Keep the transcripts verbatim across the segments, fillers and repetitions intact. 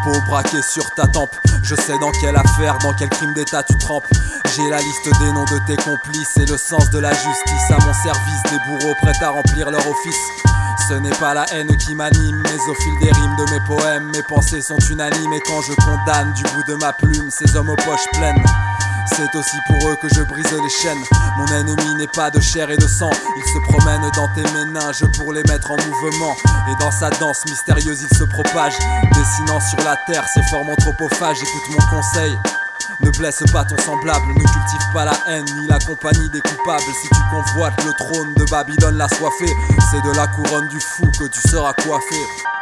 peau braquée sur ta tempe. Je sais dans quelle affaire, dans quel crime d'état tu trempes. J'ai la liste des noms de tes complices et le sens de la justice à mon service. Des bourreaux prêts à remplir leur office. Ce n'est pas la haine qui m'anime, mais au fil des rimes de mes poèmes, mes pensées sont unanimes. Et quand je condamne du bout de ma plume ces hommes aux poches pleines, c'est aussi pour eux que je brise les chaînes. Mon ennemi n'est pas de chair et de sang. Il se promène dans tes méninges pour les mettre en mouvement. Et dans sa danse mystérieuse il se propage, dessinant sur la terre ses formes anthropophages. Écoute mon conseil, ne blesse pas ton semblable, ne cultive pas la haine ni la compagnie des coupables. Si tu convoites le trône de Babylone l'assoiffé, c'est de la couronne du fou que tu seras coiffé.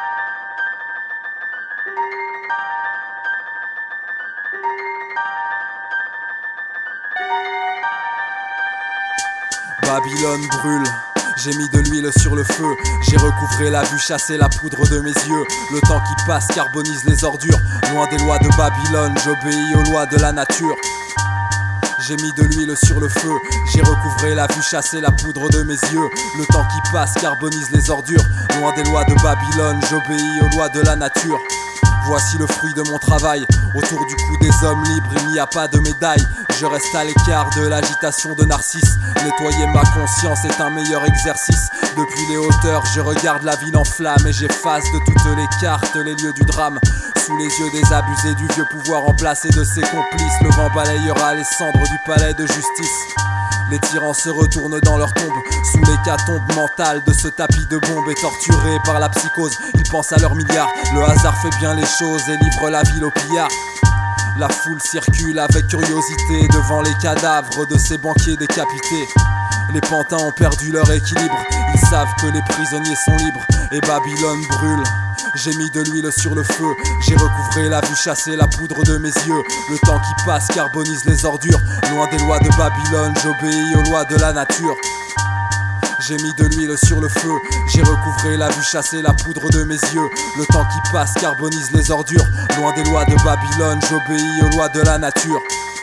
Babylone brûle, j'ai mis de l'huile sur le feu. J'ai recouvré la vue, chassé la poudre de mes yeux. Le temps qui passe carbonise les ordures. Loin des lois de Babylone, j'obéis aux lois de la nature. J'ai mis de l'huile sur le feu. J'ai recouvré la vue, chassé la poudre de mes yeux. Le temps qui passe carbonise les ordures. Loin des lois de Babylone, j'obéis aux lois de la nature. Voici le fruit de mon travail. Autour du cou des hommes libres, il n'y a pas de médaille. Je reste à l'écart de l'agitation de Narcisse. Nettoyer ma conscience est un meilleur exercice. Depuis les hauteurs, je regarde la ville en flammes et j'efface de toutes les cartes les lieux du drame. Sous les yeux des abusés du vieux pouvoir en place et de ses complices, le vent balayera les cendres du palais de justice. Les tyrans se retournent dans leur tombe, sous l'hécatombe mentale de ce tapis de bombes. Et torturés par la psychose, ils pensent à leurs milliards. Le hasard fait bien les choses et livre la ville aux pillards. La foule circule avec curiosité devant les cadavres de ces banquiers décapités. Les pantins ont perdu leur équilibre, ils savent que les prisonniers sont libres. Et Babylone brûle, j'ai mis de l'huile sur le feu. J'ai recouvré la vue, chassé la poudre de mes yeux. Le temps qui passe carbonise les ordures. Loin des lois de Babylone, j'obéis aux lois de la nature. J'ai mis de l'huile sur le feu. J'ai recouvré la vue, chassé la poudre de mes yeux. Le temps qui passe carbonise les ordures. Loin des lois de Babylone, j'obéis aux lois de la nature.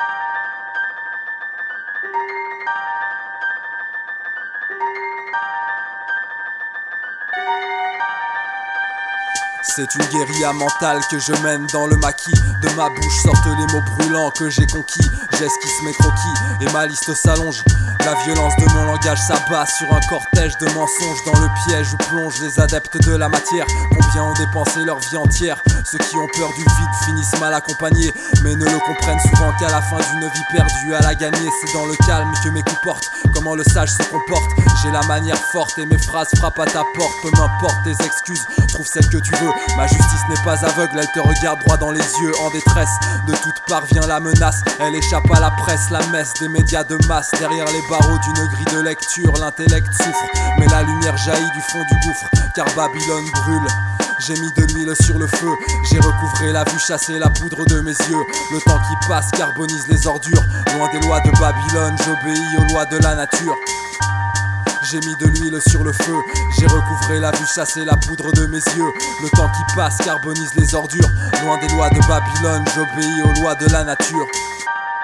C'est une guérilla mentale que je mène dans le maquis. De ma bouche sortent les mots brûlants que j'ai conquis. J'esquisse mes croquis et ma liste s'allonge. La violence de mon langage s'abat sur un cortège de mensonges. Dans le piège où plongent les adeptes de la matière. Combien ont dépensé leur vie entière. Ceux qui ont peur du vide finissent mal accompagnés, mais ne le comprennent souvent qu'à la fin d'une vie perdue à la gagner. C'est dans le calme que mes coups portent, comment le sage se comporte. J'ai la manière forte et mes phrases frappent à ta porte. Peu m'importe tes excuses, trouve celle que tu veux. Ma justice n'est pas aveugle, elle te regarde droit dans les yeux en détresse. De toutes parts vient la menace, elle échappe à la presse. La messe des médias de masse, derrière les barreaux d'une grille de lecture. L'intellect souffre, mais la lumière jaillit du fond du gouffre. Car Babylone brûle, j'ai mis de l'huile sur le feu. J'ai recouvré la vue, chassé la poudre de mes yeux. Le temps qui passe carbonise les ordures. Loin des lois de Babylone, j'obéis aux lois de la nature. J'ai mis de l'huile sur le feu. J'ai recouvré la vue, chassé la poudre de mes yeux. Le temps qui passe carbonise les ordures. Loin des lois de Babylone, j'obéis aux lois de la nature.